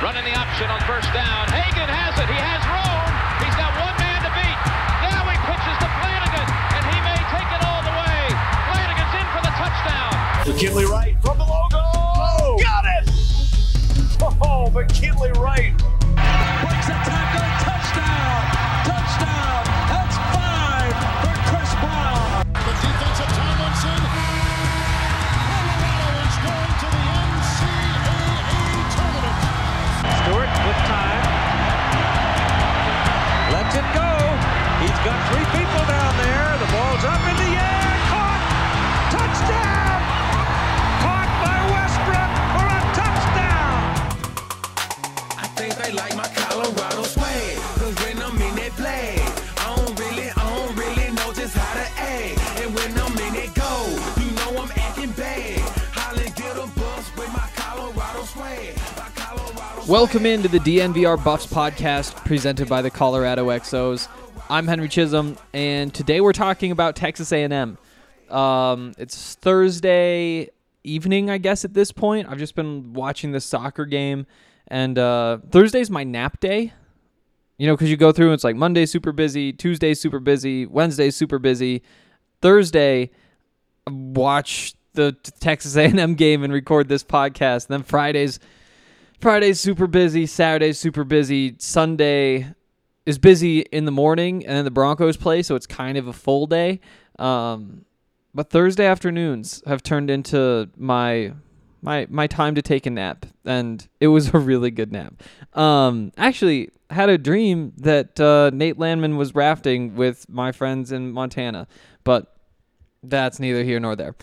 Running the option on first down. Hagan has it. He has room. He's got one man to beat. Now he pitches to Flanagan, and he may take it all the way. Flanagan's in for the touchdown. McKinley Wright from the logo. Oh, got it! Oh, McKinley Wright. Breaks a tackle. Touchdown. Touchdown. That's 5 for Chris Brown. The defense of Tomlinson. Colorado is going to the NCAA tournament. Stewart with time. Lets it go. He's got 3 people down there. The ball's up in the air. Caught. Touchdown. Caught by Westbrook for a touchdown. I think they like my Colorado swag. Cause when I'm in that play, I don't really know just how to act. And when I'm in it go, you know I'm acting bad. Holland get a bus with my Colorado swag. Welcome into the DNVR Buffs podcast presented by the Colorado XOs. I'm Henry Chisholm, and today we're talking about Texas A&M. It's Thursday evening, I guess, at this point. I've just been watching this soccer game, and Thursday's my nap day. You know, because you go through and it's like Monday's super busy, Tuesday's super busy, Wednesday's super busy. Thursday, watch the Texas A&M game and record this podcast. And then Friday's super busy, Saturday's super busy, Sunday is busy in the morning, and then the Broncos play, so it's kind of a full day. But Thursday afternoons have turned into my time to take a nap, and it was a really good nap. Actually, had a dream that Nate Landman was rafting with my friends in Montana, but that's neither here nor there.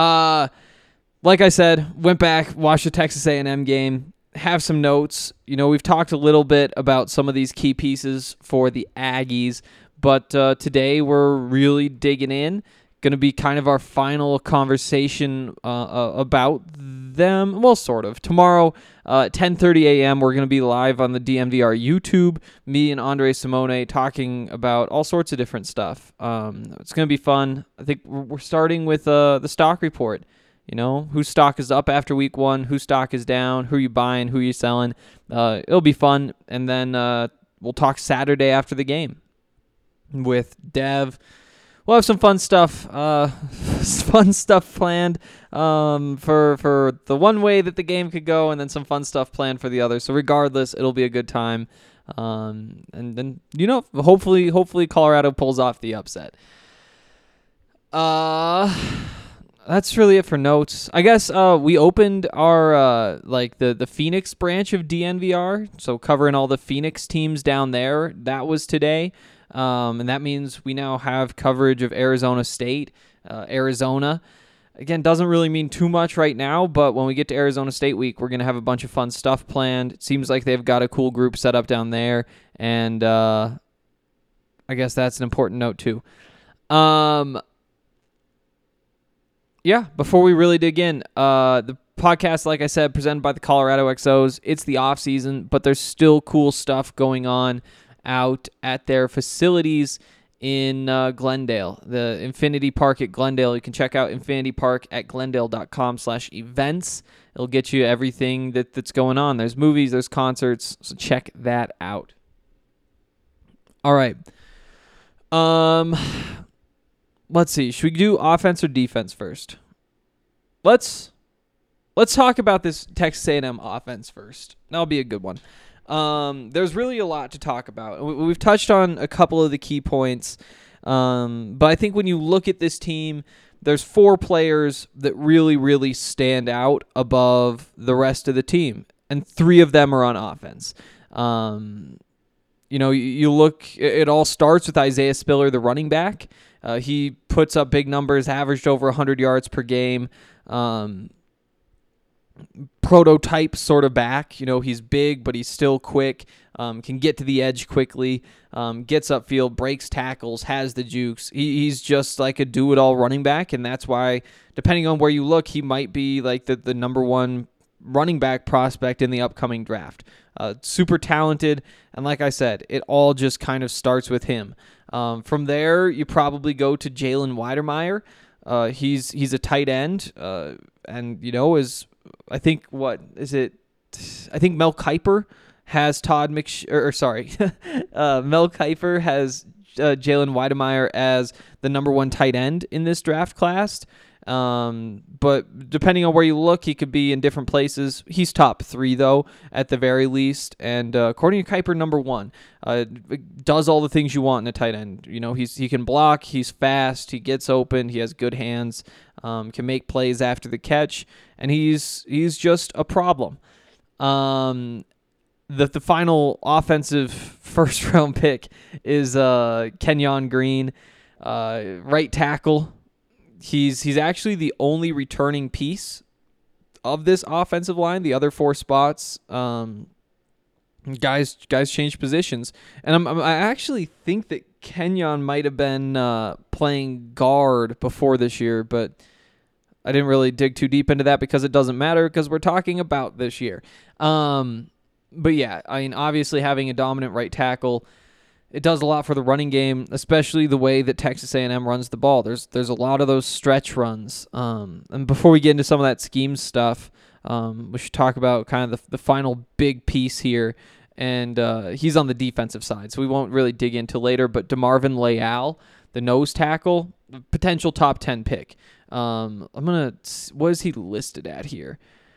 Like I said, went back, watched the Texas A&M game, have some notes. You know, we've talked a little bit about some of these key pieces for the Aggies, but today we're really digging in. Going to be kind of our final conversation about them. Well, sort of. Tomorrow at 10:30 a.m., we're going to be live on the DNVR YouTube. Me and Andre Simone talking about all sorts of different stuff. It's going to be fun. I think we're starting with the stock report. You know, whose stock is up after week 1, whose stock is down, who you buying, who you selling. It'll be fun. And then we'll talk Saturday after the game with Dev. We'll have some fun stuff planned for the one way that the game could go, and then some fun stuff planned for the other. So regardless, it'll be a good time. And then, you know, hopefully Colorado pulls off the upset. That's really it for notes. I guess we opened our the Phoenix branch of DNVR, so covering all the Phoenix teams down there. That was today, and that means we now have coverage of Arizona State. Arizona, again, doesn't really mean too much right now, but when we get to Arizona State week, we're going to have a bunch of fun stuff planned. It seems like they've got a cool group set up down there, and I guess that's an important note too. Yeah, before we really dig in, the podcast, like I said, presented by the Colorado XOs. It's the off season, but there's still cool stuff going on out at their facilities in Glendale, the Infinity Park at Glendale. You can check out Infinity Park at glendale.com/events. It'll get you everything that's going on. There's movies, there's concerts, so check that out. All right. Let's see. Should we do offense or defense first? Let's talk about this Texas A&M offense first. That'll be a good one. There's really a lot to talk about. We've touched on a couple of the key points, but I think when you look at this team, there's 4 players that really, really stand out above the rest of the team, and 3 of them are on offense. You know, you look, it all starts with Isaiah Spiller, the running back. He puts up big numbers, averaged over 100 yards per game. Prototype sort of back. You know, he's big, but he's still quick, can get to the edge quickly, gets upfield, breaks tackles, has the jukes. He's just like a do-it-all running back, and that's why, depending on where you look, he might be like the number 1 running back prospect in the upcoming draft. Super talented, and like I said, it all just kind of starts with him. From there, you probably go to Jalen Weidermeyer. He's a tight end, and you know, is I think what is it I think Mel Kiper has Mel Kiper has Jalen Weidemeyer as the number 1 tight end in this draft class. But depending on where you look, he could be in different places. He's top 3 though, at the very least. And according to Kiper, number 1, does all the things you want in a tight end. You know, he can block, he's fast, he gets open, he has good hands, can make plays after the catch, and he's just a problem. The final offensive first round pick is Kenyon Green, right tackle. He's actually the only returning piece of this offensive line. The other 4 spots, guys change positions, and I actually think that Kenyon might have been playing guard before this year, but I didn't really dig too deep into that because it doesn't matter because we're talking about this year. But yeah, I mean, obviously having a dominant right tackle, it does a lot for the running game, especially the way that Texas A&M runs the ball. There's a lot of those stretch runs. And before we get into some of that scheme stuff, we should talk about kind of the final big piece here. And he's on the defensive side, so we won't really dig into later. But DeMarvin Leal, the nose tackle, potential top 10 pick. What is he listed at here?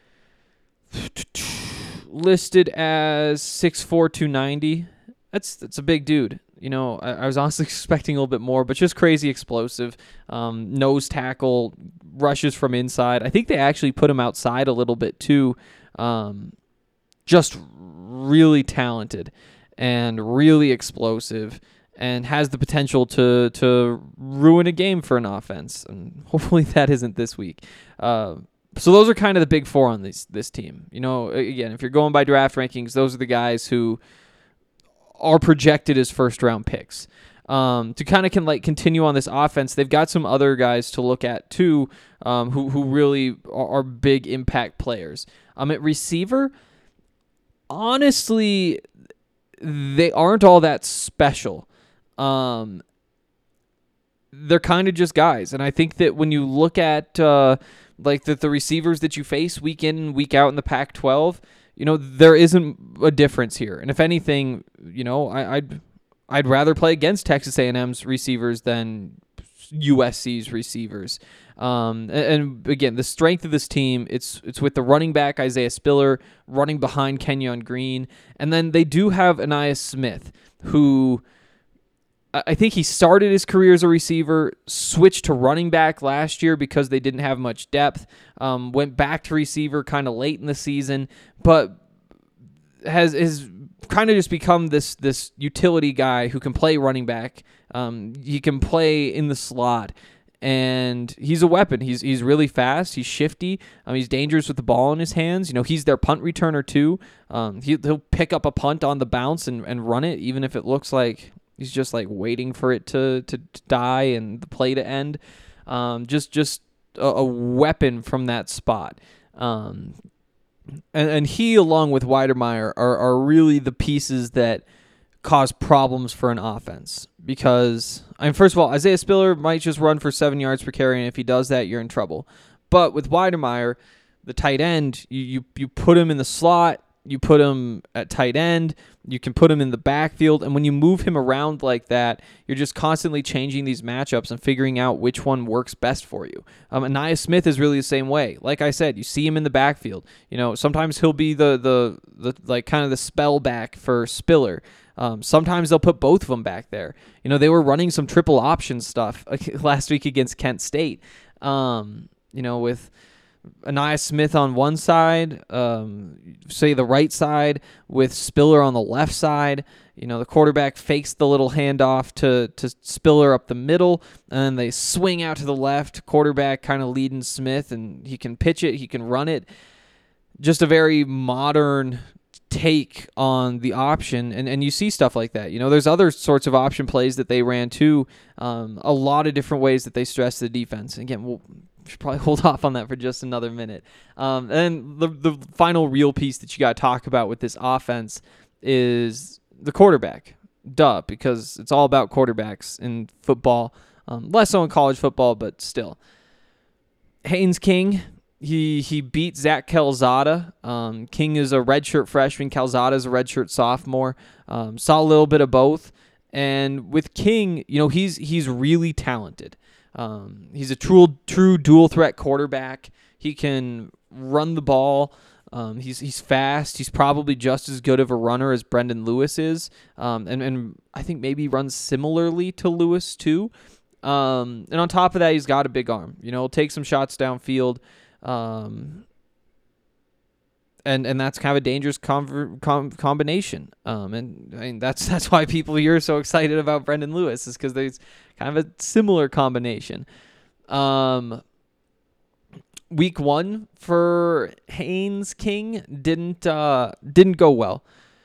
Listed as 6'4", 290. That's a big dude. You know, I was honestly expecting a little bit more, but just crazy explosive. Nose tackle, rushes from inside. I think they actually put him outside a little bit too. Just really talented and really explosive, and has the potential to ruin a game for an offense. And hopefully that isn't this week. So those are kind of the big 4 on this team. You know, again, if you're going by draft rankings, those are the guys who are projected as first-round picks. To kind of continue on this offense, they've got some other guys to look at too, who really are big impact players. At receiver, honestly, they aren't all that special. They're kind of just guys, and I think that when you look at the receivers that you face week in and week out in the Pac-12, you know, there isn't a difference here. And if anything, you know, I'd rather play against Texas A&M's receivers than USC's receivers. And again, the strength of this team, it's with the running back Isaiah Spiller running behind Kenyon Green, and then they do have Ainias Smith, who I think he started his career as a receiver, switched to running back last year because they didn't have much depth, went back to receiver kind of late in the season, but has kind of just become this utility guy who can play running back. He can play in the slot, and he's a weapon. He's really fast. He's shifty. He's dangerous with the ball in his hands. You know, he's their punt returner too. He'll pick up a punt on the bounce and run it, even if it looks like he's just like waiting for it to die and the play to end. Just a weapon from that spot. And he, along with Weidemeyer, are really the pieces that cause problems for an offense. Because, first of all, Isaiah Spiller might just run for 7 yards per carry, and if he does that, you're in trouble. But with Weidemeyer, the tight end, you put him in the slot, you put him at tight end, you can put him in the backfield, and when you move him around like that, you're just constantly changing these matchups and figuring out which one works best for you. Ainias Smith is really the same way. Like I said, you see him in the backfield. You know, sometimes he'll be the like kind of the spell back for Spiller. Sometimes they'll put both of them back there. You know, they were running some triple option stuff last week against Kent State. You know, with Ainias Smith on one side, say the right side, with Spiller on the left side. You know, the quarterback fakes the little handoff to Spiller up the middle, and then they swing out to the left. Quarterback kind of leading Smith, and he can pitch it, he can run it. Just a very modern take on the option, and you see stuff like that. You know, there's other sorts of option plays that they ran too. A lot of different ways that they stress the defense. Again, we'll should probably hold off on that for just another minute. And the final real piece that you got to talk about with this offense is the quarterback. Duh, because it's all about quarterbacks in football. Less so in college football, but still. Haynes King, He beat Zach Calzada. King is a redshirt freshman. Calzada is a redshirt sophomore. Saw a little bit of both. And with King, he's really talented. He's a true dual threat quarterback. He can run the ball. He's fast. He's probably just as good of a runner as Brendan Lewis is. And I think maybe runs similarly to Lewis too. And on top of that, he's got a big arm. He'll take some shots downfield. And that's kind of a dangerous combination. And I mean, that's why people here are so excited about Brendan Lewis, is because there's kind of a similar combination. Week 1 for Haynes King didn't go well.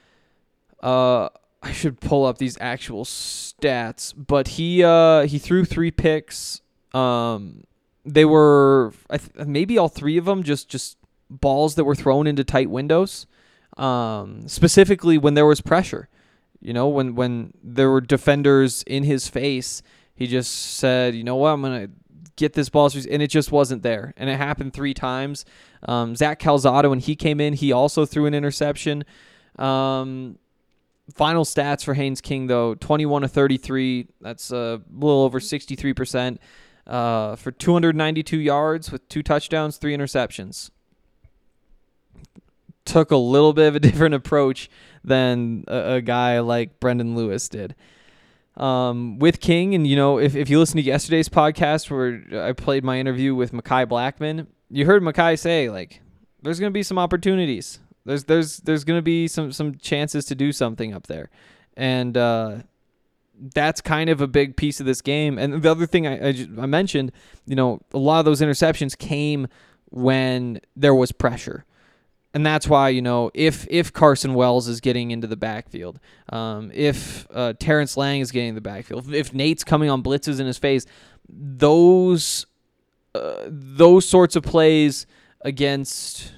I should pull up these actual stats, but he threw 3 picks. They were maybe all 3 of them just balls that were thrown into tight windows, specifically when there was pressure. When there were defenders in his face, he just said, you know what, I'm going to get this ball, and it just wasn't there. And it happened 3 times. Zach Calzada, when he came in, he also threw an interception. Final stats for Haynes King, though, 21 of 33. That's a little over 63%. For 292 yards with 2 touchdowns, 3 interceptions. Took a little bit of a different approach than a guy like Brendan Lewis did. With King, and if you listen to yesterday's podcast where I played my interview with Mekhi Blackman, you heard Mekhi say, like, there's going to be some opportunities. There's going to be some chances to do something up there. And that's kind of a big piece of this game. And the other thing I mentioned, a lot of those interceptions came when there was pressure. And that's why, if Carson Wells is getting into the backfield, if Terrence Lang is getting in the backfield, if Nate's coming on blitzes in his face, those sorts of plays against,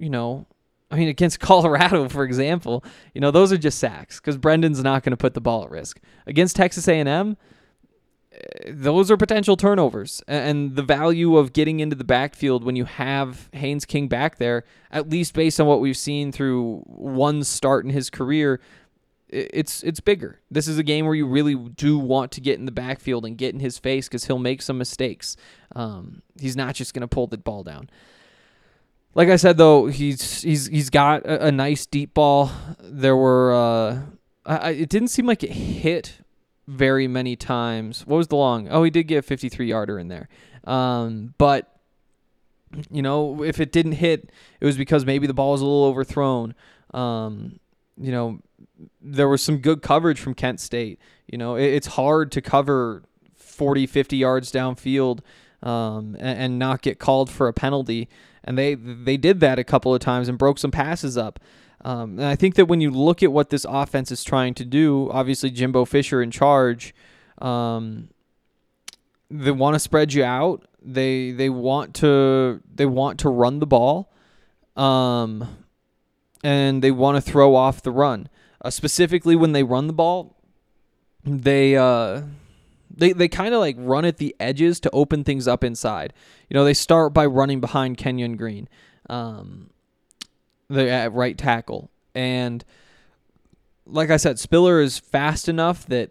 against Colorado, for example, those are just sacks because Brendan's not going to put the ball at risk. Against Texas A&M, those are potential turnovers, and the value of getting into the backfield when you have Haynes King back there, at least based on what we've seen through one start in his career, it's bigger. This is a game where you really do want to get in the backfield and get in his face because he'll make some mistakes. He's not just going to pull the ball down. Like I said, though, he's got a nice deep ball. There were it didn't seem like it hit very many times. What was the long? Oh, he did get a 53-yarder in there. But, if it didn't hit, it was because maybe the ball was a little overthrown. There was some good coverage from Kent State. It's hard to cover 40, 50 yards downfield and not get called for a penalty. And they did that a couple of times and broke some passes up. And I think that when you look at what this offense is trying to do, obviously Jimbo Fisher in charge, they want to spread you out. They want to run the ball, and they want to throw off the run. Specifically, when they run the ball, they kind of like run at the edges to open things up inside. They start by running behind Kenyon Green. The right tackle. And like I said, Spiller is fast enough that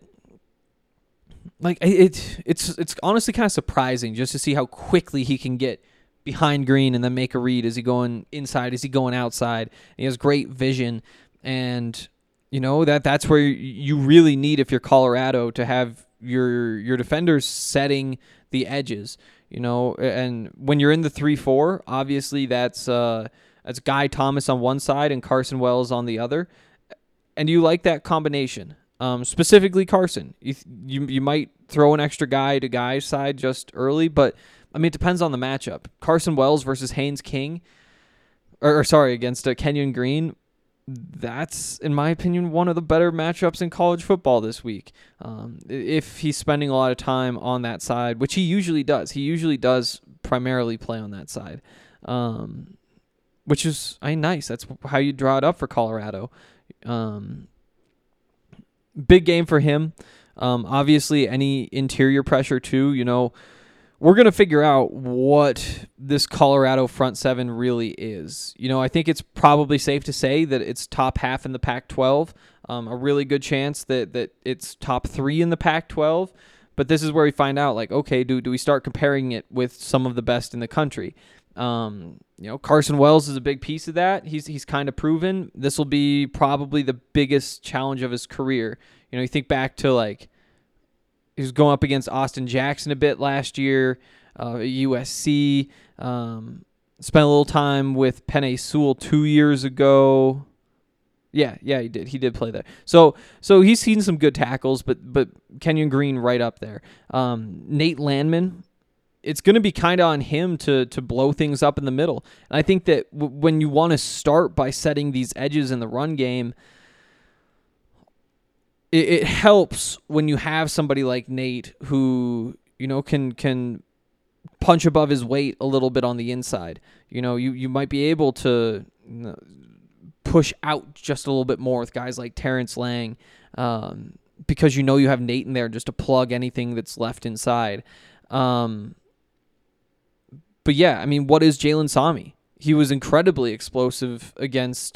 it's honestly kind of surprising just to see how quickly he can get behind Green and then make a read. Is he going inside? Is he going outside? And he has great vision. And that's where you really need, if you're Colorado, to have your defenders setting the edges. And when you're in the 3-4, obviously that's Guy Thomas on one side and Carson Wells on the other. And you like that combination. Specifically Carson. You might throw an extra guy to Guy's side just early, but it depends on the matchup. Carson Wells versus Haynes King, against Kenyon Green, that's, in my opinion, one of the better matchups in college football this week. If he's spending a lot of time on that side, which he usually does. He usually does primarily play on that side. Which is nice. That's how you draw it up for Colorado. Big game for him. Obviously, any interior pressure too. we're going to figure out what this Colorado front seven really is. I think it's probably safe to say that it's top half in the Pac-12, a really good chance that it's top 3 in the Pac-12. But this is where we find out, like, okay, do we start comparing it with some of the best in the country? Carson Wells is a big piece of that. He's kind of proven. This will be probably the biggest challenge of his career. You think back to, like, he was going up against Austin Jackson a bit last year at USC. Spent a little time with Penei Sewell 2 years ago. Yeah, he did. He did play there. So he's seen some good tackles, but Kenyon Green right up there. Nate Landman, it's going to be kind of on him to blow things up in the middle. And I think that when you want to start by setting these edges in the run game, it helps when you have somebody like Nate who can punch above his weight a little bit on the inside. You might be able to push out just a little bit more with guys like Terrence Lang, because you have Nate in there just to plug anything that's left inside. But yeah, I mean, what is Jalen Sami? He was incredibly explosive against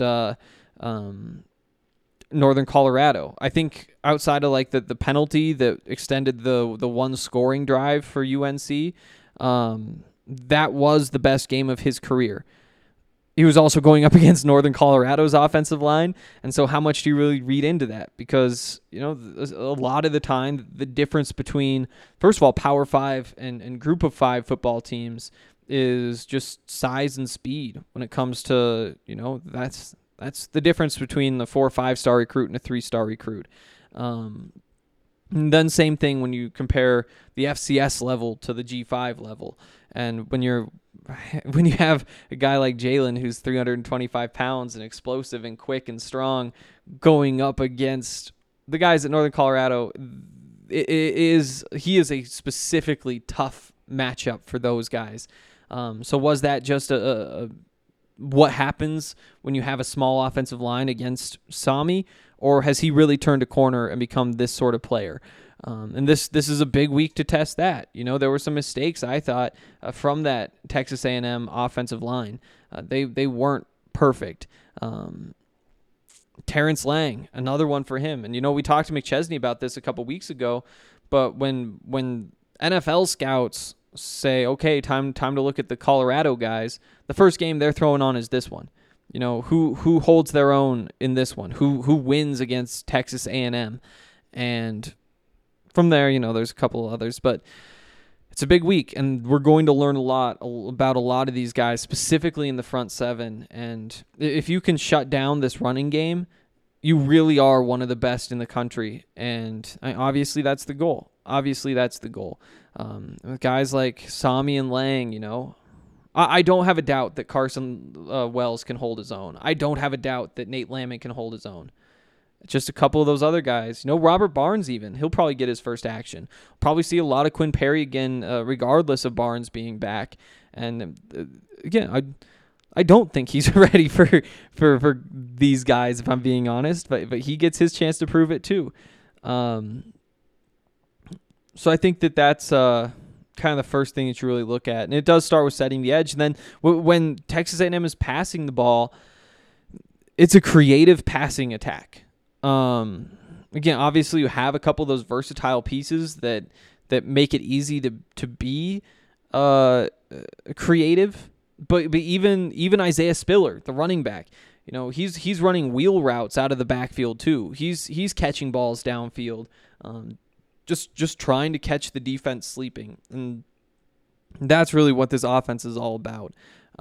Northern Colorado. I think outside of like the penalty that extended the one scoring drive for UNC, that was the best game of his career. He was also going up against Northern Colorado's offensive line, and so how much do you really read into that? Because, a lot of the time, the difference between, first of all, Power 5 and Group of 5 football teams is just size and speed when it comes to, that's the difference between the 4 or 5-star recruit and a 3-star recruit. And then same thing when you compare the FCS level to the G5 level. And when you have a guy like Jalen who's 325 pounds and explosive and quick and strong going up against the guys at Northern Colorado, he is a specifically tough matchup for those guys. So was that just what happens when you have a small offensive line against Sami, or has he really turned a corner and become this sort of player? And this is a big week to test that. There were some mistakes, I thought, from that Texas A&M offensive line. They weren't perfect. Terrence Lang, another one for him. And, we talked to McChesney about this a couple weeks ago, but when NFL scouts say, okay, time to look at the Colorado guys, the first game they're throwing on is this one. Who holds their own in this one? Who wins against Texas A&M? And from there, there's a couple of others, but it's a big week, and we're going to learn a lot about a lot of these guys, specifically in the front seven. And if you can shut down this running game, you really are one of the best in the country. And obviously that's the goal. With guys like Sami and Lang, I don't have a doubt that Carson Wells can hold his own. I don't have a doubt that Nate Landman can hold his own. Just a couple of those other guys. Robert Barnes even. He'll probably get his first action. Probably see a lot of Quinn Perry again, regardless of Barnes being back. And again, I don't think he's ready for these guys, if I'm being honest. But he gets his chance to prove it too. So I think that's kind of the first thing that you really look at. And it does start with setting the edge. And then when Texas A&M is passing the ball, it's a creative passing attack. Again, obviously you have a couple of those versatile pieces that make it easy to be creative, but even Isaiah Spiller, the running back, he's running wheel routes out of the backfield too. He's catching balls downfield, just trying to catch the defense sleeping, and that's really what this offense is all about.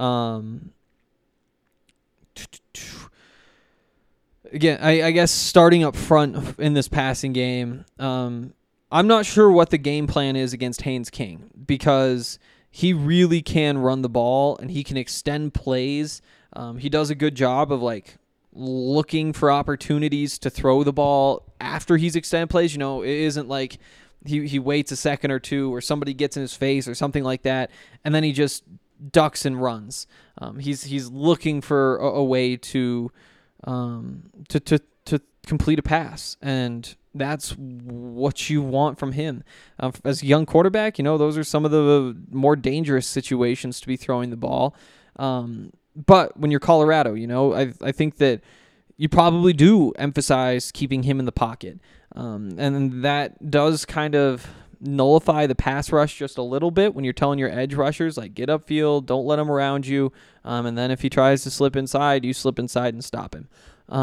Again, I guess starting up front in this passing game, I'm not sure what the game plan is against Haynes King, because he really can run the ball and he can extend plays. He does a good job of like looking for opportunities to throw the ball after he's extended plays. It isn't like he waits a second or two or somebody gets in his face or something like that, and then he just ducks and runs. He's looking for a way to to complete a pass, and that's what you want from him. As a young quarterback, those are some of the more dangerous situations to be throwing the ball. But when you're Colorado, I think that you probably do emphasize keeping him in the pocket. And that does kind of nullify the pass rush just a little bit when you're telling your edge rushers, like, get upfield, don't let him around you. And then if he tries to slip inside, you slip inside and stop him.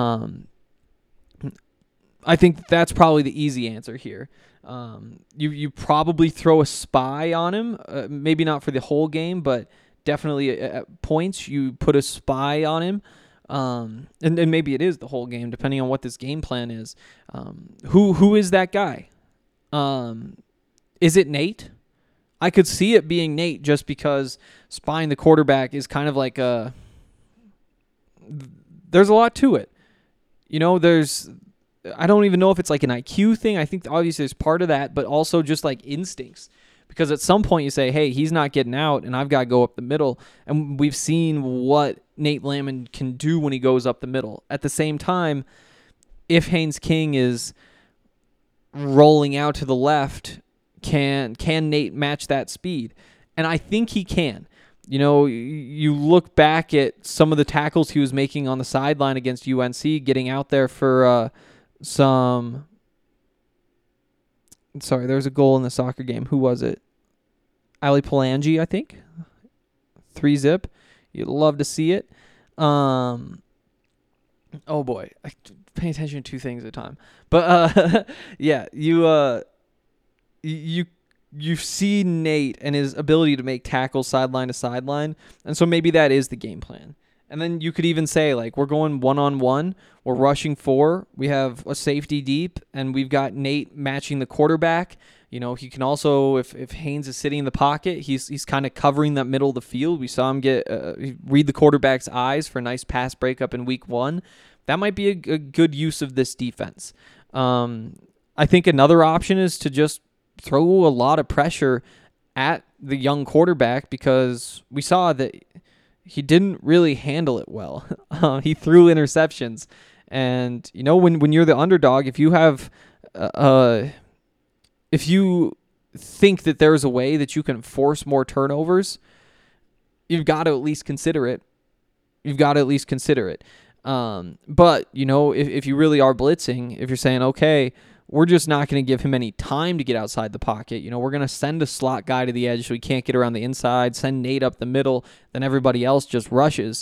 I think that's probably the easy answer here. You probably throw a spy on him, maybe not for the whole game, but definitely at points you put a spy on him. And maybe it is the whole game, depending on what this game plan is. Who is that guy? Is it Nate? I could see it being Nate just because spying the quarterback is kind of like there's a lot to it. I don't even know if it's like an IQ thing. I think obviously there's part of that, but also just like instincts. Because at some point you say, hey, he's not getting out, and I've got to go up the middle. And we've seen what Nate Landman can do when he goes up the middle. At the same time, if Haynes King is rolling out to the left, can Nate match that speed? And I think he can. You look back at some of the tackles he was making on the sideline against UNC, getting out there for there was a goal in the soccer game. Who was it? Ali Palangi, I think. 3-zip. You'd love to see it. Oh boy, I pay attention to two things at a time. But yeah, you see Nate and his ability to make tackles sideline to sideline, and so maybe that is the game plan. And then you could even say, like, we're going one-on-one, we're rushing 4, we have a safety deep, and we've got Nate matching the quarterback. He can also, if Haynes is sitting in the pocket, he's kind of covering that middle of the field. We saw him read the quarterback's eyes for a nice pass breakup in week 1. That might be a good use of this defense. I think another option is to just throw a lot of pressure at the young quarterback, because we saw that he didn't really handle it well. He threw interceptions. And, when you're the underdog, if you have, if you think that there's a way that you can force more turnovers, you've got to at least consider it. But, if you really are blitzing, if you're saying, okay, we're just not going to give him any time to get outside the pocket. We're going to send a slot guy to the edge so he can't get around the inside, send Nate up the middle, then everybody else just rushes.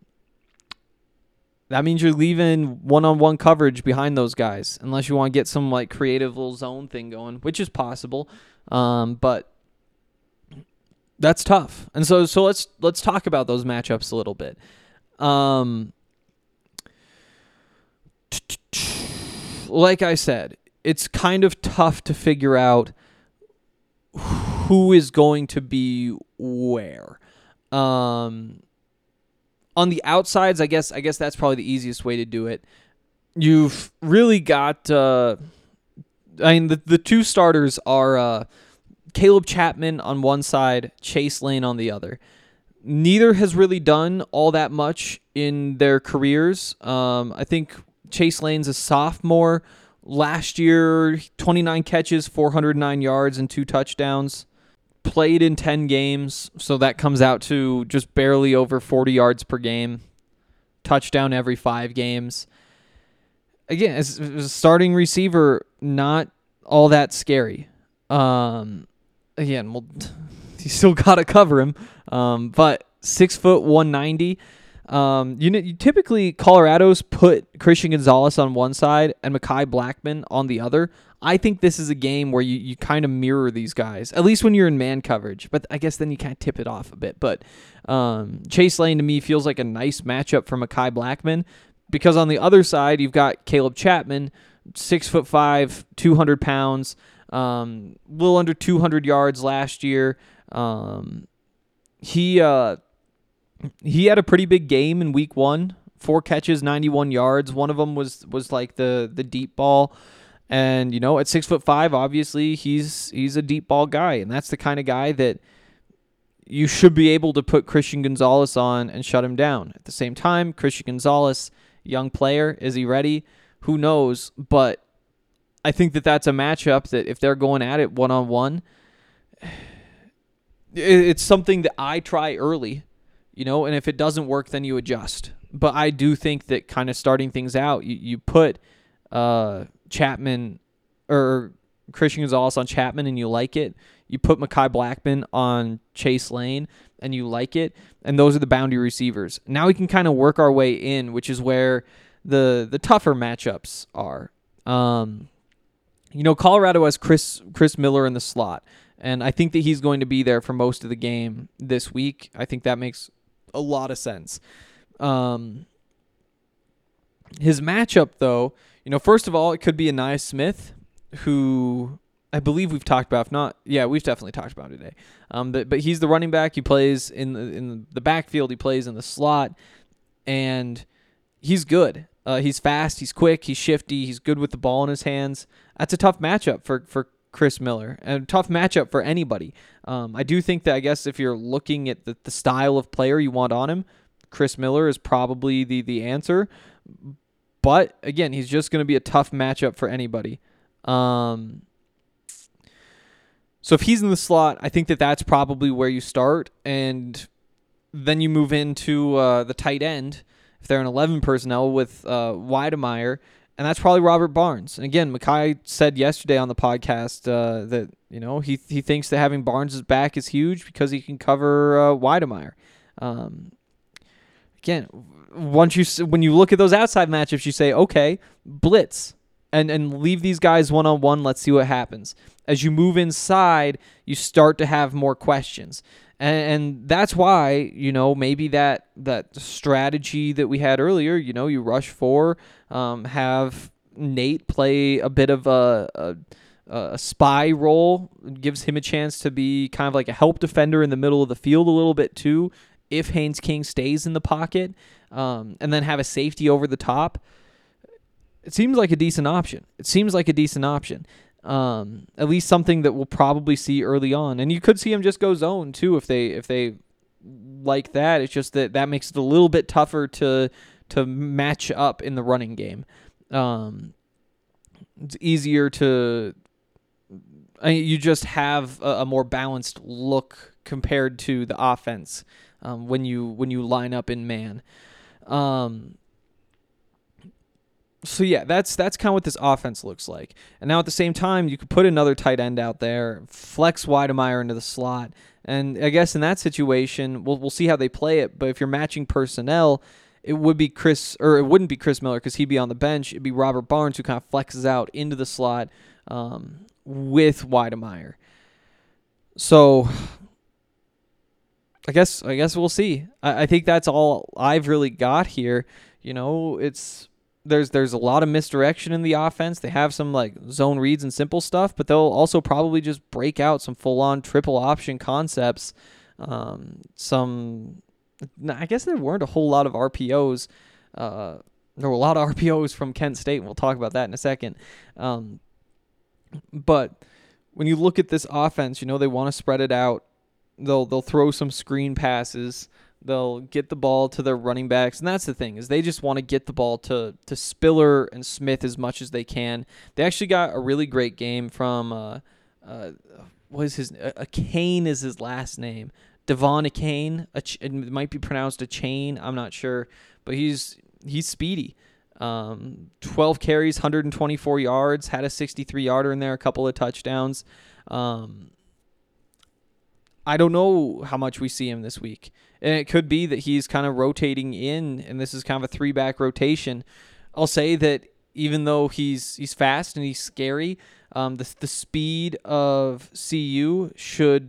That means you're leaving one-on-one coverage behind those guys, unless you want to get some like creative little zone thing going, which is possible. But that's tough. And so let's talk about those matchups a little bit. Like I said, it's kind of tough to figure out who is going to be where. On the outsides, I guess that's probably the easiest way to do it. You've really got, the two starters are Caleb Chapman on one side, Chase Lane on the other. Neither has really done all that much in their careers. I think Chase Lane's a sophomore. Last year, 29 catches, 409 yards, and 2 touchdowns. Played in 10 games, so that comes out to just barely over 40 yards per game. Touchdown every 5 games. Again, as a starting receiver, not all that scary. Again, well, you still got to cover him. But 6 foot 190. You typically Colorado's put Christian Gonzalez on one side and Mekhi Blackman on the other. I think this is a game where you kind of mirror these guys, at least when you're in man coverage. But I guess then you kind of tip it off a bit. But Chase Lane to me feels like a nice matchup for Mekhi Blackman, because on the other side you've got Caleb Chapman, 6'5", 200 pounds, a little under 200 yards last year. He had a pretty big game in week 1, 4 catches, 91 yards. One of them was like the deep ball. And, at 6'5", obviously he's a deep ball guy. And that's the kind of guy that you should be able to put Christian Gonzalez on and shut him down. At the same time, Christian Gonzalez young player. Is he ready? Who knows? But I think that that's a matchup that if they're going at it one-on-one, it's something that I try early, and if it doesn't work, then you adjust. But I do think that kind of starting things out, you put Chapman or Christian Gonzalez on Chapman and you like it. You put Mekhi Blackmon on Chase Lane and you like it. And those are the boundary receivers. Now we can kind of work our way in, which is where the tougher matchups are. Colorado has Chris Miller in the slot. And I think that he's going to be there for most of the game this week. I think that makes a lot of sense. His matchup, though, first of all, it could be Ainias Smith, who I believe we've talked about. If not, yeah, we've definitely talked about it today. But he's the running back. He plays in the backfield. He plays in the slot, and he's good. He's fast. He's quick. He's shifty. He's good with the ball in his hands. That's a tough matchup for Chris Miller, and a tough matchup for anybody. I do think that, I guess, if you're looking at the style of player you want on him, Chris Miller is probably the answer. But, again, he's just going to be a tough matchup for anybody. So if he's in the slot, I think that that's probably where you start, and then you move into the tight end if they're an 11 personnel with Weidemeyer, and that's probably Robert Barnes. And again, Mekhi said yesterday on the podcast that he thinks that having Barnes' back is huge because he can cover Weidemeyer. Again, when you look at those outside matchups, you say, okay, blitz. And leave these guys one-on-one. Let's see what happens. As you move inside, you start to have more questions. And that's why, maybe that strategy that we had earlier, you rush 4, have Nate play a bit of a spy role, gives him a chance to be kind of like a help defender in the middle of the field a little bit too, if Haynes King stays in the pocket, and then have a safety over the top. It seems like a decent option. At least something that we'll probably see early on. And you could see him just go zone too if they like that. It's just that makes it a little bit tougher to match up in the running game. It's easier to you just have a more balanced look compared to the offense when you line up in man. So yeah, that's kind of what this offense looks like. And now at the same time, you could put another tight end out there, flex Weidemeyer into the slot, and I guess in that situation, we'll see how they play it. But if you're matching personnel, it wouldn't be Chris Miller because he'd be on the bench. It'd be Robert Barnes who kind of flexes out into the slot with Weidemeyer. So I guess we'll see. I think that's all I've really got here. There's a lot of misdirection in the offense. They have some like zone reads and simple stuff, but they'll also probably just break out some full-on triple option concepts. I guess there weren't a whole lot of RPOs. There were a lot of RPOs from Kent State, and we'll talk about that in a second. But when you look at this offense, they want to spread it out. They'll throw some screen passes. They'll get the ball to their running backs, and that's the thing, is they just want to get the ball to Spiller and Smith as much as they can. They actually got a really great game from Kane is his last name. Devon Kane. It might be pronounced a chain. I'm not sure, but he's speedy. 12 carries, 124 yards, had a 63-yarder in there, a couple of touchdowns. I don't know how much we see him this week. And it could be that he's kind of rotating in, and this is kind of a 3-back rotation. I'll say that even though he's fast and he's scary, the speed of CU should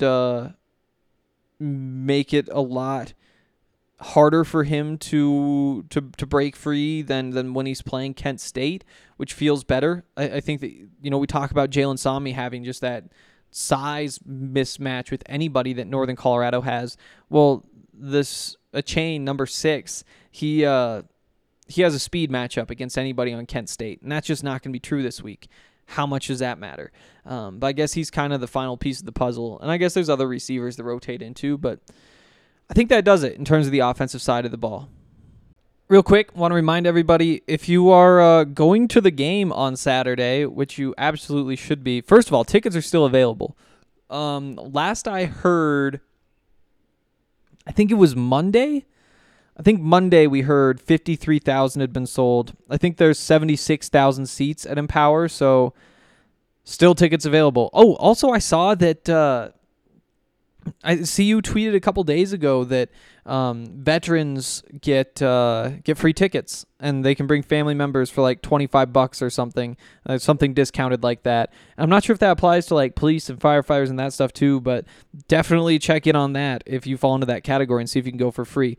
make it a lot harder for him to break free than when he's playing Kent State, which feels better. I think that, we talk about Jalen Sami having just that size mismatch with anybody that Northern Colorado has. Well, a chain number 6, he has a speed matchup against anybody on Kent State, and that's just not going to be true this week. How much does that matter? But I guess he's kind of the final piece of the puzzle, and I guess there's other receivers that rotate into, but I think that does it in terms of the offensive side of the ball. Real quick, want to remind everybody, if you are going to the game on Saturday, which you absolutely should be, first of all, tickets are still available. Last I heard, I think it was Monday. I think Monday we heard 53,000 had been sold. I think there's 76,000 seats at Empower, so still tickets available. Oh, also I saw that I see you tweeted a couple days ago that veterans get free tickets, and they can bring family members for like $25 or something, something discounted like that. I'm not sure if that applies to like police and firefighters and that stuff too, but definitely check in on that if you fall into that category and see if you can go for free.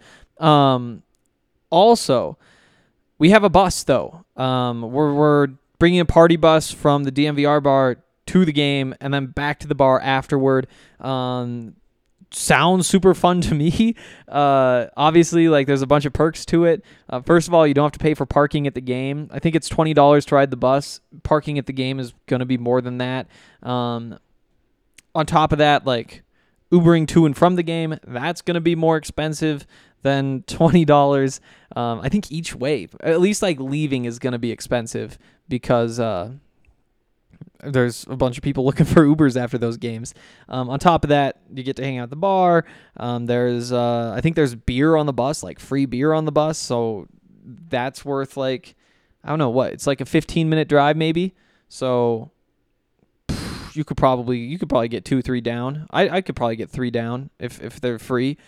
Also, we have a bus though. We're bringing a party bus from the DNVR bar to the game and then back to the bar afterward. Sounds super fun to me. Obviously, like there's a bunch of perks to it. First of all, you don't have to pay for parking at the game. I think it's $20 to ride the bus. Parking at the game is going to be more than that. On top of that, like Ubering to and from the game, that's going to be more expensive than $20. I think each way, at least like leaving is going to be expensive because there's a bunch of people looking for Ubers after those games. On top of that, you get to hang out at the bar. There's I think there's beer on the bus, like free beer on the bus. So that's worth like, I don't know what, it's like a 15-minute drive maybe. So you could probably get 2-3 down. I could probably get 3 down if they're free.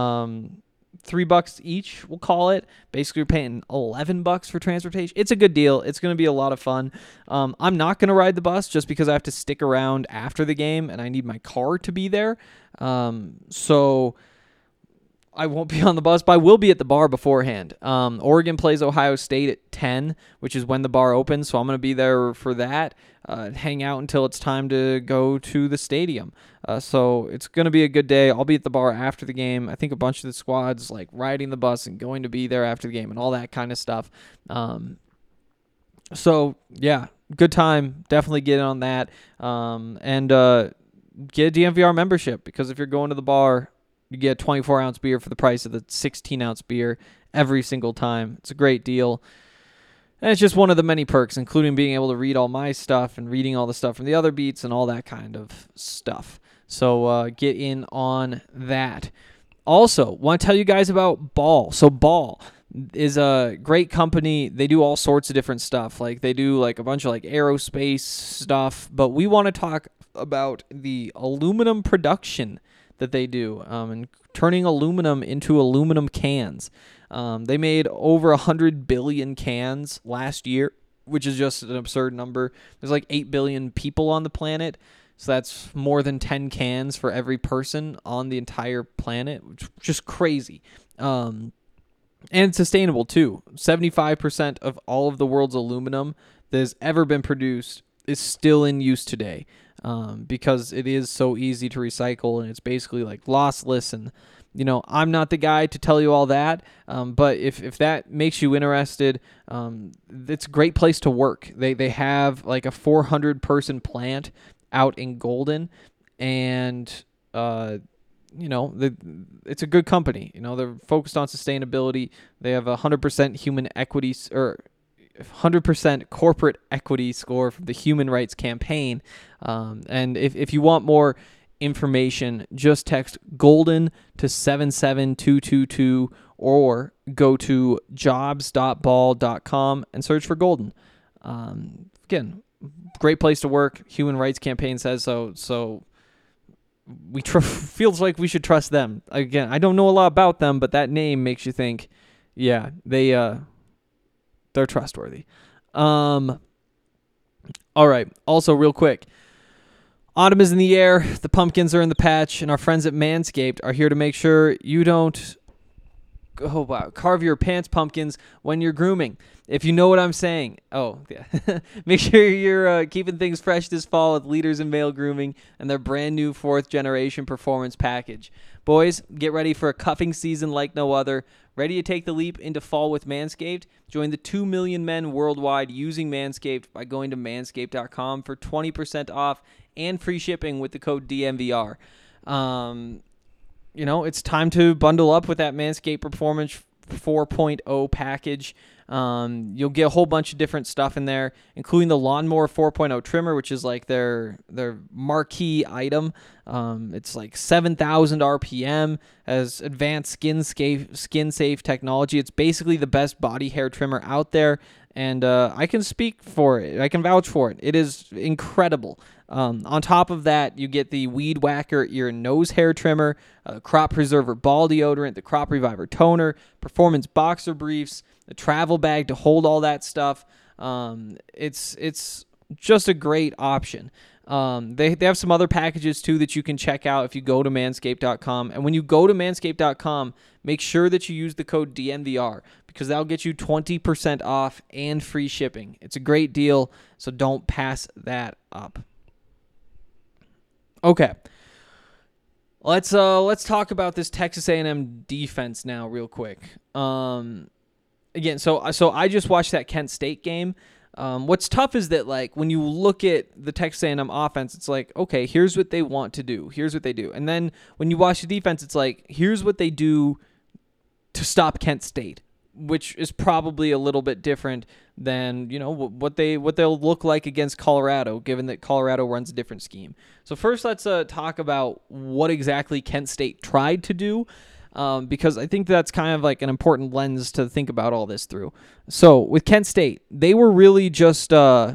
$3 each, we'll call it. Basically, you're paying $11 for transportation. It's a good deal. It's going to be a lot of fun. I'm not going to ride the bus just because I have to stick around after the game and I need my car to be there. So I won't be on the bus, but I will be at the bar beforehand. Oregon plays Ohio State at 10, which is when the bar opens, so I'm going to be there for that. Hang out until it's time to go to the stadium. So it's going to be a good day. I'll be at the bar after the game. I think a bunch of the squad's like riding the bus and going to be there after the game and all that kind of stuff. So yeah, good time. Definitely get in on that. And get a DNVR membership, because if you're going to the bar, you get a 24-ounce beer for the price of the 16-ounce beer every single time. It's a great deal. And it's just one of the many perks, including being able to read all my stuff and reading all the stuff from the other beats and all that kind of stuff. So get in on that. Also, want to tell you guys about Ball. So Ball is a great company. They do all sorts of different stuff. Like they do like a bunch of like aerospace stuff. But we want to talk about the aluminum production that they do, and turning aluminum into aluminum cans. They made over 100 billion cans last year, which is just an absurd number. There's like 8 billion people on the planet, so that's more than 10 cans for every person on the entire planet, which is just crazy. And it's sustainable too. 75% of all of the world's aluminum that has ever been produced is still in use today. Because it is so easy to recycle and it's basically like lossless. And, you know, I'm not the guy to tell you all that, but if that makes you interested, it's a great place to work. They have like a 400-person plant out in Golden, and, you know, it's a good company. You know, they're focused on sustainability. They have 100% human equity, or 100% corporate equity score from the Human Rights Campaign. And if you want more information, just text GOLDEN to 77222 or go to jobs.ball.com and search for Golden. Again, great place to work. Human Rights Campaign says so. So we feels like we should trust them. Again, I don't know a lot about them, but that name makes you think, yeah, they're trustworthy. All right. Also, real quick, autumn is in the air. The pumpkins are in the patch, and our friends at Manscaped are here to make sure you don't carve your pants pumpkins when you're grooming. If you know what I'm saying. Oh, yeah. Make sure you're keeping things fresh this fall with Leaders in Male Grooming and their brand new 4th generation performance package. Boys, get ready for a cuffing season like no other. Ready to take the leap into fall with Manscaped? Join the 2 million men worldwide using Manscaped by going to manscaped.com for 20% off and free shipping with the code DNVR. You know, it's time to bundle up with that Manscaped Performance 4.0 package. You'll get a whole bunch of different stuff in there, including the Lawnmower 4.0 trimmer, which is like their marquee item. It's like 7,000 RPM, has advanced skin safe technology. It's basically the best body hair trimmer out there, and I can speak for it. I can vouch for it. It is incredible. On top of that, you get the Weed Whacker ear and nose hair trimmer, Crop Preserver ball deodorant, the Crop Reviver toner, Performance boxer briefs, the travel bag to hold all that stuff. It's just a great option. They have some other packages too that you can check out if you go to manscaped.com. And when you go to manscaped.com, make sure that you use the code DNVR because that'll get you 20% off and free shipping. It's a great deal, so don't pass that up. Okay. Let's talk about this Texas A&M defense now real quick. Again, so I just watched that Kent State game. What's tough is that, like, when you look at the Texas A&M offense, it's like, okay, here's what they want to do. Here's what they do. And then when you watch the defense, it's like, here's what they do to stop Kent State, which is probably a little bit different than, you know, what they'll look like against Colorado, given that Colorado runs a different scheme. So first, let's talk about what exactly Kent State tried to do. Because I think that's kind of like an important lens to think about all this through. So with Kent State, they were really just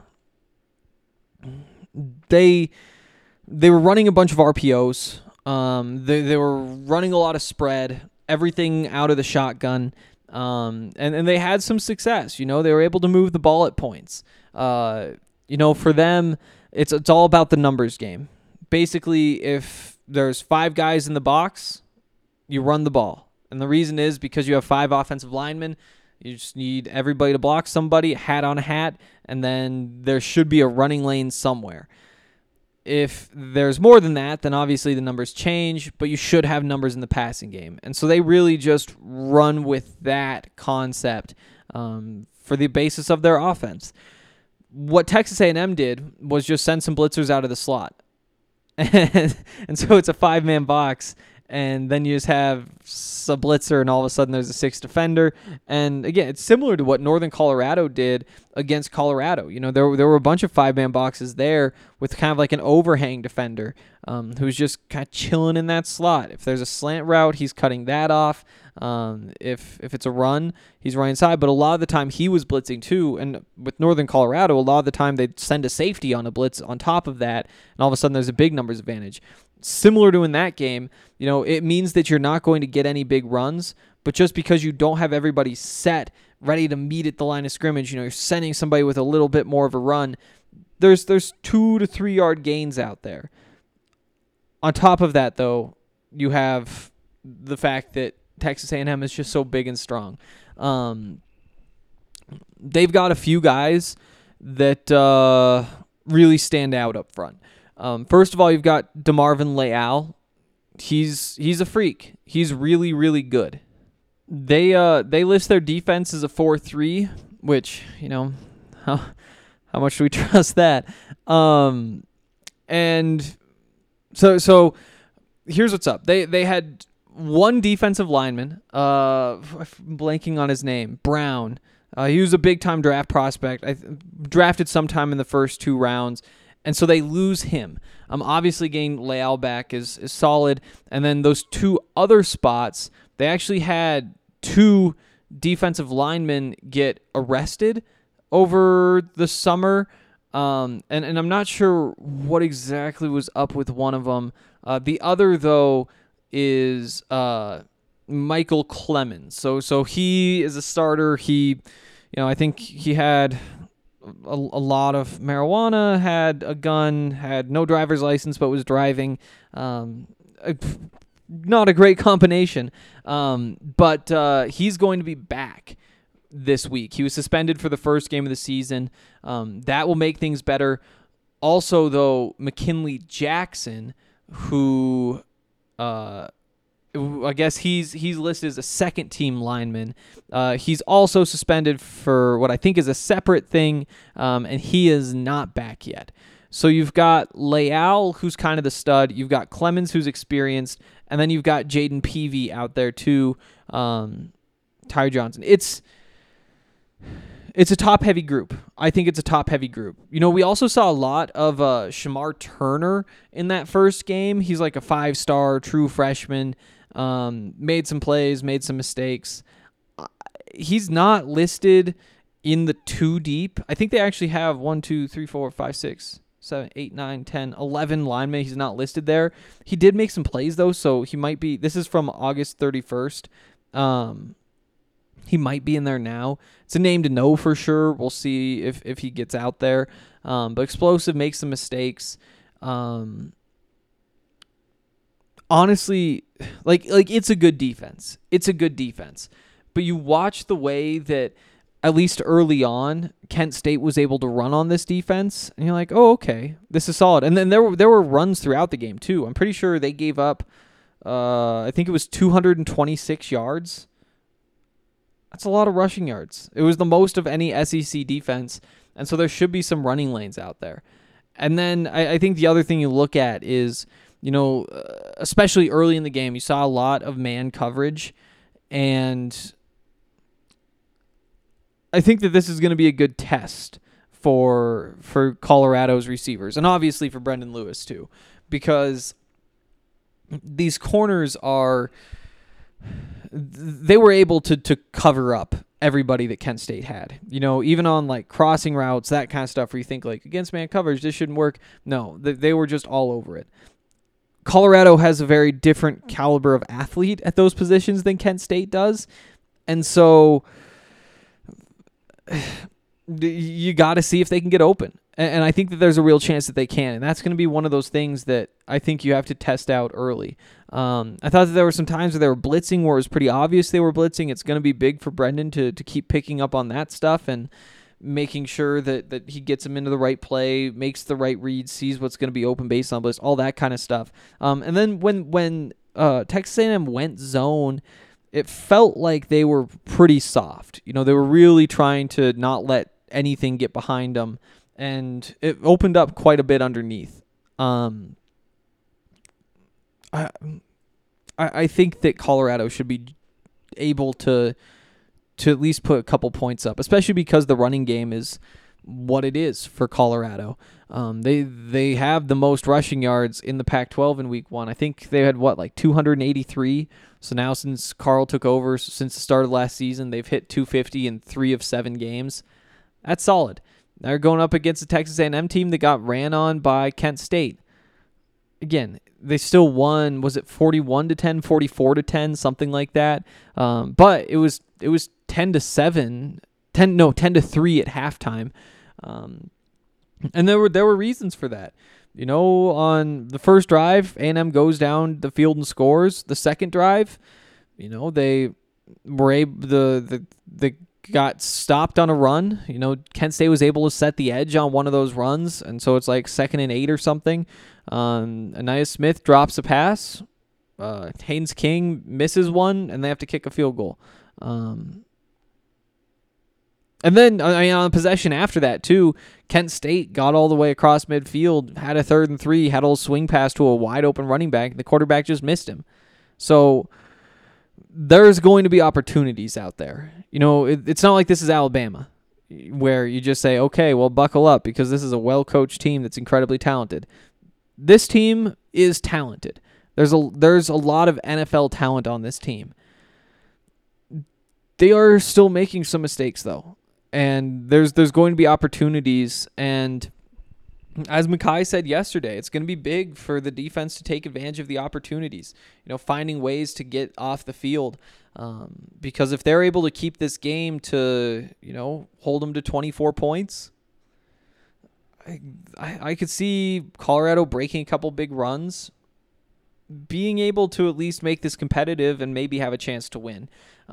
they were running a bunch of RPOs. They were running a lot of spread, everything out of the shotgun, and they had some success. You know, they were able to move the ball at points. You know, for them, it's all about the numbers game. Basically, if there's 5 guys in the box, you run the ball. And the reason is because you have 5 offensive linemen. You just need everybody to block somebody, hat on a hat, and then there should be a running lane somewhere. If there's more than that, then obviously the numbers change, but you should have numbers in the passing game. And so they really just run with that concept for the basis of their offense. What Texas A&M did was just send some blitzers out of the slot. And so it's a 5-man box, and then you just have a blitzer, and all of a sudden there's a 6th defender. And again, it's similar to what Northern Colorado did against Colorado. You know, there were a bunch of 5-man boxes there with kind of like an overhang defender who's just kind of chilling in that slot. If there's a slant route, he's cutting that off. If it's a run, he's running inside. But a lot of the time he was blitzing too. And with Northern Colorado, a lot of the time they'd send a safety on a blitz on top of that, and all of a sudden there's a big numbers advantage. Similar to in that game, you know, it means that you're not going to get any big runs, but just because you don't have everybody set, ready to meet at the line of scrimmage, you know, you're sending somebody with a little bit more of a run, there's 2 to 3 yard gains out there. On top of that, though, you have the fact that Texas A&M is just so big and strong. They've got a few guys that really stand out up front. First of all, you've got DeMarvin Leal. He's a freak. He's really, really good. They list their defense as a 4-3, which, you know, how much do we trust that? And so here's what's up. They had one defensive lineman, blanking on his name, Brown. He was a big-time draft prospect. Drafted sometime in the first 2 rounds. And so they lose him. Obviously, getting Leal back is solid. And then those 2 other spots, they actually had 2 defensive linemen get arrested over the summer. And I'm not sure what exactly was up with one of them. The other, though, is Michael Clemens. So he is a starter. I think he had a lot of marijuana, had a gun, had no driver's license, but was driving. Not a great combination. But he's going to be back this week. He was suspended for the first game of the season. That will make things better. Also, though, McKinley Jackson, who I guess he's listed as a second-team lineman. He's also suspended for what I think is a separate thing, and he is not back yet. So you've got Leal, who's kind of the stud. You've got Clemens, who's experienced, and then you've got Jaden Peavy out there too, Ty Johnson. It's a top-heavy group. I think it's a top-heavy group. We also saw a lot of Shamar Turner in that first game. He's like a 5-star true freshman. Made some plays, made some mistakes. He's not listed in the 2 deep. I think they actually have 1, 2, 3, 4, 5, 6, 7, 8, 9, 10, 11 linemen. He's not listed there. He did make some plays, though, so he might be. This is from August 31st. He might be in there now. It's a name to know for sure. We'll see if he gets out there. But explosive, makes some mistakes. Honestly, like it's a good defense. It's a good defense. But you watch the way that, at least early on, Kent State was able to run on this defense, and you're like, oh, okay, this is solid. And then there were runs throughout the game too. I'm pretty sure they gave up, I think it was 226 yards. That's a lot of rushing yards. It was the most of any SEC defense, and so there should be some running lanes out there. And then I think the other thing you look at is, especially early in the game, you saw a lot of man coverage, and I think that this is going to be a good test for Colorado's receivers, and obviously for Brendan Lewis too, because these corners they were able to cover up everybody that Kent State had. Even on like crossing routes, that kind of stuff where you think like against man coverage, this shouldn't work. No, they were just all over it. Colorado has a very different caliber of athlete at those positions than Kent State does. And so you got to see if they can get open. And I think that there's a real chance that they can. And that's going to be one of those things that I think you have to test out early. I thought that there were some times where they were blitzing where it was pretty obvious they were blitzing. It's going to be big for Brendan to keep picking up on that stuff and making sure that he gets him into the right play, makes the right read, sees what's going to be open based on blitz, all that kind of stuff. And then when Texas A&M went zone, it felt like they were pretty soft. They were really trying to not let anything get behind them, and it opened up quite a bit underneath. I think that Colorado should be able to at least put a couple points up, especially because the running game is what it is for Colorado. They have the most rushing yards in the Pac-12 in week 1. I think they had 283. So now since Carl took over, since the start of last season, they've hit 250 in 3 of 7 games. That's solid. They're going up against the Texas A&M team that got ran on by Kent State. Again, they still won, was it 41-10, 44-10, something like that. But it was 10-7, 10-3 at halftime. And there were reasons for that. On the first drive, A&M goes down the field and scores. The second drive, they were able they got stopped on a run. Kent State was able to set the edge on one of those runs, and so it's like 2nd and 8 or something. Anaya Smith drops a pass. Haynes King misses one, and they have to kick a field goal. And then on possession after that, too, Kent State got all the way across midfield, had a 3rd and 3, had a little swing pass to a wide-open running back. The quarterback just missed him. So there's going to be opportunities out there. It's not like this is Alabama, where you just say, okay, well, buckle up, because this is a well-coached team that's incredibly talented. This team is talented. There's a lot of NFL talent on this team. They are still making some mistakes, though. And there's going to be opportunities, and as Mekhi said yesterday, it's going to be big for the defense to take advantage of the opportunities, finding ways to get off the field, because if they're able to keep this game to, hold them to 24 points, I could see Colorado breaking a couple big runs, being able to at least make this competitive and maybe have a chance to win.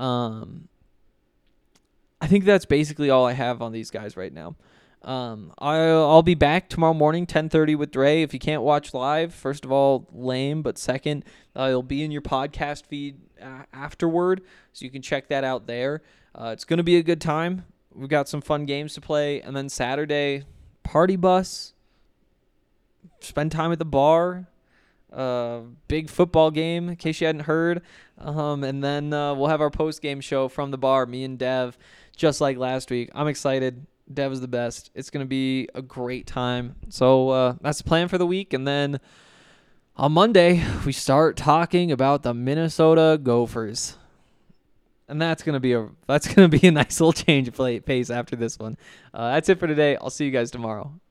I think that's basically all I have on these guys right now. I'll be back tomorrow morning, 10:30 with Dre. If you can't watch live, first of all, lame, but second, it'll be in your podcast feed afterward, so you can check that out there. It's going to be a good time. We've got some fun games to play, and then Saturday, party bus, spend time at the bar. big football game, in case you hadn't heard. And then we'll have our post-game show from the bar, me and Dev, just like last week. I'm excited. Dev is the best. It's going to be a great time. So that's the plan for the week. And then on Monday, we start talking about the Minnesota Gophers. And that's gonna be a nice little change of pace after this one. That's it for today. I'll see you guys tomorrow.